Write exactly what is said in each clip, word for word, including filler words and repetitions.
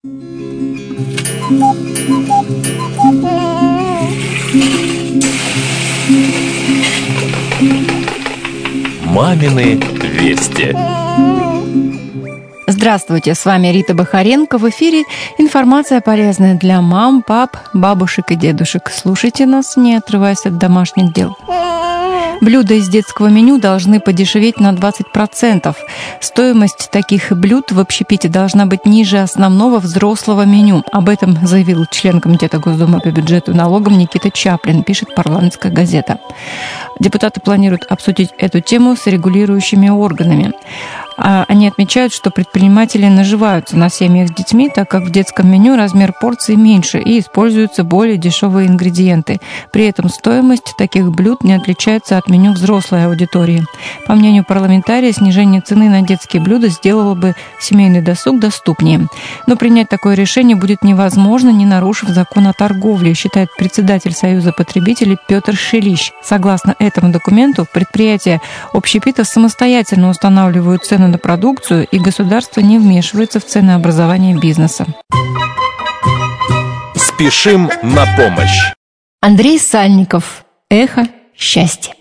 Мамины вести. Здравствуйте, с вами Рита Бахаренко. В эфире информация полезная для мам, пап, бабушек и дедушек. Слушайте нас, не отрываясь от домашних дел. Блюда из детского меню должны подешеветь на двадцать процентов. Стоимость таких блюд в общепите должна быть ниже основного взрослого меню. Об этом заявил член Комитета Госдумы по бюджету и налогам Никита Чаплин, пишет «Парламентская газета». Депутаты планируют обсудить эту тему с регулирующими органами. Они отмечают, что предприниматели наживаются на семьях с детьми, так как в детском меню размер порции меньше и используются более дешевые ингредиенты. При этом стоимость таких блюд не отличается от меню взрослой аудитории. По мнению парламентария, снижение цены на детские блюда сделало бы семейный досуг доступнее. Но принять такое решение будет невозможно, не нарушив закон о торговле, считает председатель Союза потребителей Петр Шилищ. Согласно этому документу, предприятия общепитов самостоятельно устанавливают цену на продукцию, и государство не вмешивается в ценообразование бизнеса. Спешим на помощь. Андрей Сальников. Эхо счастья.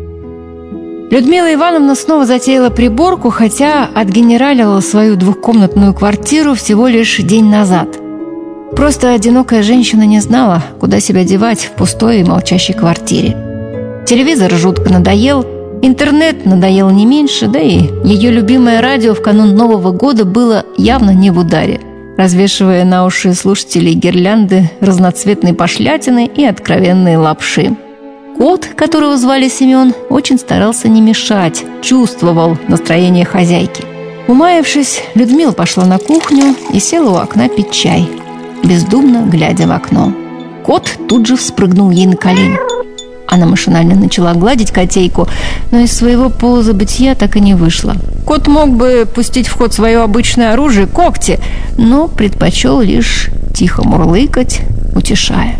Людмила Ивановна снова затеяла приборку, хотя отгенералила свою двухкомнатную квартиру всего лишь день назад. Просто одинокая женщина не знала, куда себя девать в пустой и молчащей квартире. Телевизор жутко надоел, интернет надоел не меньше, да и ее любимое радио в канун Нового года было явно не в ударе, развешивая на уши слушателей гирлянды разноцветной пошлятины и откровенные лапши. Кот, которого звали Семен, очень старался не мешать, чувствовал настроение хозяйки. Умаявшись, Людмила пошла на кухню и села у окна пить чай, бездумно глядя в окно. Кот тут же вспрыгнул ей на колени. Она машинально начала гладить котейку, но из своего полузабытия так и не вышла. Кот мог бы пустить в ход свое обычное оружие – когти, но предпочел лишь тихо мурлыкать, утешая.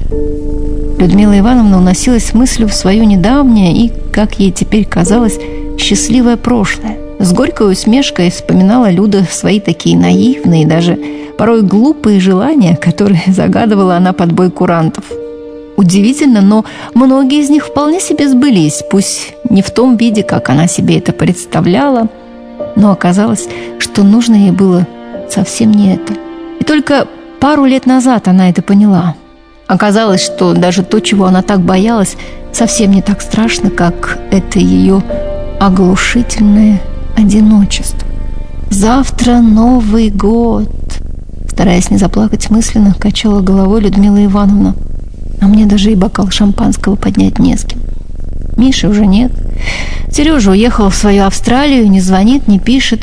Людмила Ивановна уносилась мыслью в свое недавнее и, как ей теперь казалось, счастливое прошлое. С горькой усмешкой вспоминала Люда свои такие наивные, даже порой глупые желания, которые загадывала она под бой курантов. Удивительно, но многие из них вполне себе сбылись, пусть не в том виде, как она себе это представляла, но оказалось, что нужно ей было совсем не это. И только пару лет назад она это поняла. Оказалось, что даже то, чего она так боялась, совсем не так страшно, как это ее оглушительное одиночество. «Завтра Новый год!» Стараясь не заплакать мысленно, качала головой Людмила Ивановна. А мне даже и бокал шампанского поднять не с кем. Миши уже нет. Сережа уехал в свою Австралию, не звонит, не пишет.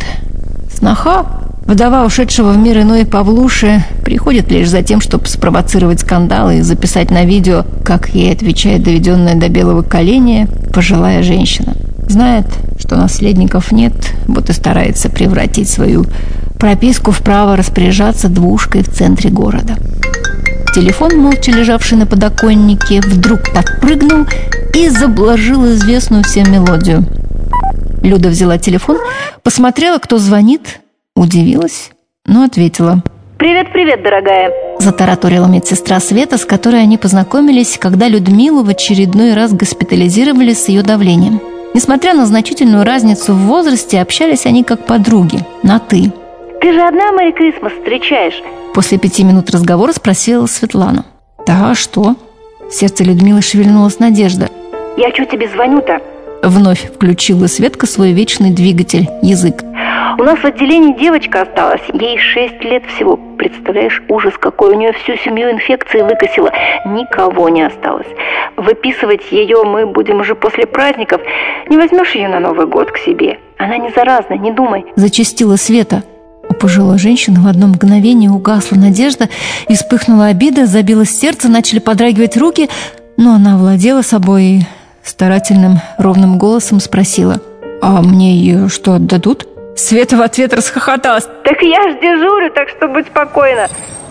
Сноха, вдова ушедшего в мир иной Павлуши, приходит лишь за тем, чтобы спровоцировать скандалы и записать на видео, как ей отвечает доведенная до белого коленя пожилая женщина. Знает, что наследников нет, вот и старается превратить свою прописку в право распоряжаться двушкой в центре города. Телефон, молча лежавший на подоконнике, вдруг подпрыгнул и заблажил известную всем мелодию. Люда взяла телефон, посмотрела, кто звонит, удивилась, но ответила. «Привет, привет, дорогая!» Затараторила медсестра Света, с которой они познакомились, когда Людмилу в очередной раз госпитализировали с ее давлением. Несмотря на значительную разницу в возрасте, общались они как подруги, на «ты». «Ты же одна Мэри Крисмас встречаешь?» После пяти минут разговора спросила Светлана. «Да, а что?» Сердце Людмилы шевельнулась надежда. «Я что тебе звоню-то?» Вновь включила Светка свой вечный двигатель – язык. «У нас в отделении девочка осталась, ей шесть лет всего. Представляешь, ужас какой, у нее всю семью инфекции выкосила, никого не осталось. Выписывать ее мы будем уже после праздников. Не возьмешь ее на Новый год к себе? Она не заразна, не думай». Зачастила Света. У пожилой женщины в одно мгновение угасла надежда, и вспыхнула обида, забилось сердце, начали подрагивать руки, но она владела собой и старательным ровным голосом спросила: «А мне ее что, отдадут?» Света в ответ расхохоталась. «Так я ж дежурю, так что будь спокойна».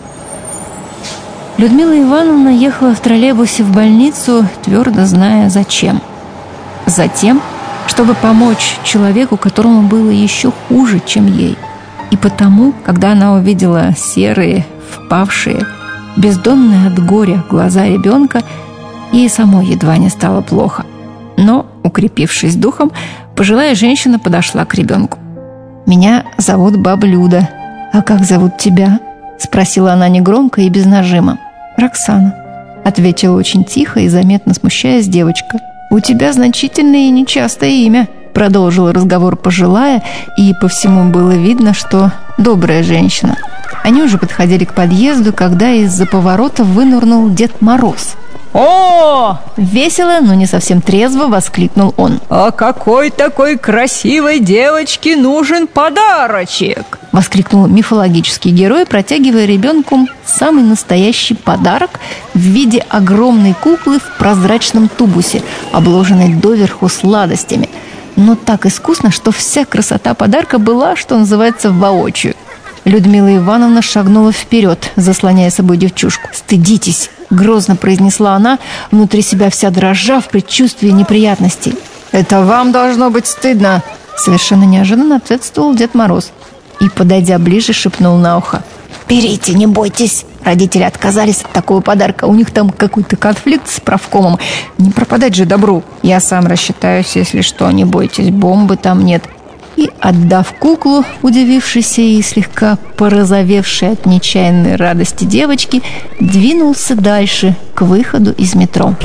Людмила Ивановна ехала в троллейбусе в больницу, твердо зная зачем. Затем, чтобы помочь человеку, которому было еще хуже, чем ей. И потому, когда она увидела серые опавшие, бездонные от горя глаза ребенка, ей самой едва не стало плохо. Но, укрепившись духом, пожилая женщина подошла к ребенку. «Меня зовут Баба Люда. А как зовут тебя?» – спросила она негромко и без нажима. «Роксана», – ответила очень тихо и заметно смущаясь девочка. «У тебя значительное и нечастое имя», – продолжила разговор пожилая, и по всему было видно, что добрая женщина. Они уже подходили к подъезду, когда из-за поворота вынырнул Дед Мороз. «О!» – весело, но не совсем трезво воскликнул он. «А какой такой красивой девочке нужен подарочек?» – воскликнул мифологический герой, протягивая ребенку самый настоящий подарок в виде огромной куклы в прозрачном тубусе, обложенной доверху сладостями. Но так искусно, что вся красота подарка была, что называется, воочию. Людмила Ивановна шагнула вперед, заслоняя собой девчушку. «Стыдитесь!» – грозно произнесла она, внутри себя вся дрожа в предчувствии неприятностей. «Это вам должно быть стыдно!» – совершенно неожиданно ответствовал Дед Мороз и, подойдя ближе, шепнул на ухо. «Берите, не бойтесь!» Родители отказались от такого подарка. У них там какой-то конфликт с правкомом. Не пропадать же добру. Я сам рассчитаюсь, если что, не бойтесь, бомбы там нет. И, отдав куклу, удивившейся и слегка порозовевшей от нечаянной радости девочки, двинулся дальше, к выходу из метро.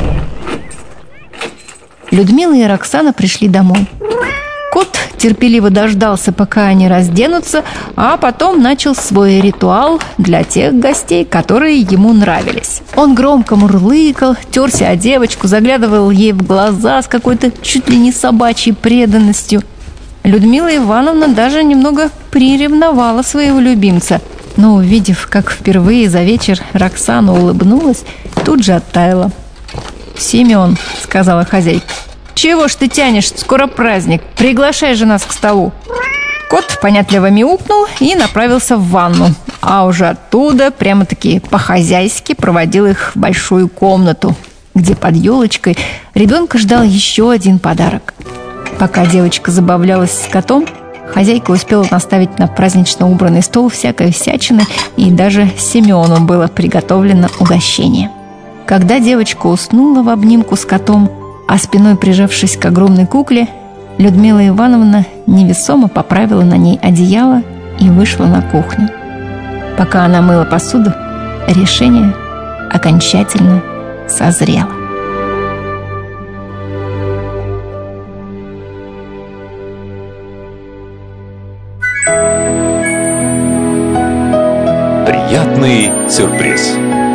Людмила и Роксана пришли домой. Кот терпеливо дождался, пока они разденутся, а потом начал свой ритуал для тех гостей, которые ему нравились. Он громко мурлыкал, терся о девочку, заглядывал ей в глаза с какой-то чуть ли не собачьей преданностью. Людмила Ивановна даже немного приревновала своего любимца, но, увидев, как впервые за вечер Роксана улыбнулась, тут же оттаяла. «Семен», — сказала хозяйка, — «чего ж ты тянешь? Скоро праздник. Приглашай же нас к столу». Кот понятливо мяукнул и направился в ванну, а уже оттуда прямо-таки по-хозяйски проводил их в большую комнату, где под елочкой ребенка ждал еще один подарок. Пока девочка забавлялась с котом, хозяйка успела наставить на празднично убранный стол всякой всячины, и даже Семену было приготовлено угощение. Когда девочка уснула в обнимку с котом, а спиной прижавшись к огромной кукле, Людмила Ивановна невесомо поправила на ней одеяло и вышла на кухню. Пока она мыла посуду, решение окончательно созрело. Приятный сюрприз.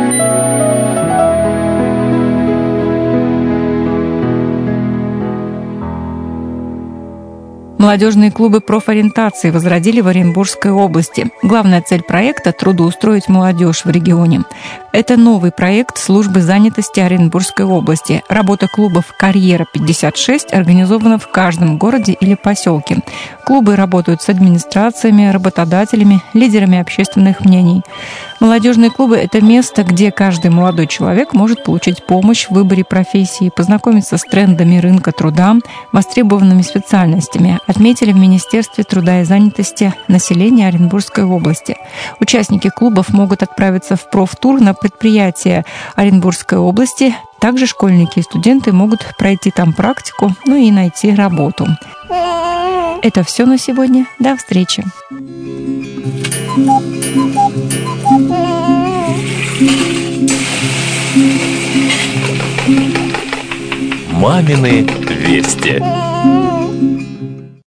Молодежные клубы профориентации возродили в Оренбургской области. Главная цель проекта – трудоустроить молодежь в регионе. Это новый проект службы занятости Оренбургской области. Работа клубов «Карьера пятьдесят шесть» организована в каждом городе или поселке. Клубы работают с администрациями, работодателями, лидерами общественных мнений. Молодежные клубы – это место, где каждый молодой человек может получить помощь в выборе профессии, познакомиться с трендами рынка труда, востребованными специальностями, отметили в Министерстве труда и занятости населения Оренбургской области. Участники клубов могут отправиться в профтур на предприятия Оренбургской области. Также школьники и студенты могут пройти там практику, ну и найти работу. Это все на сегодня. До встречи. Мамины вести.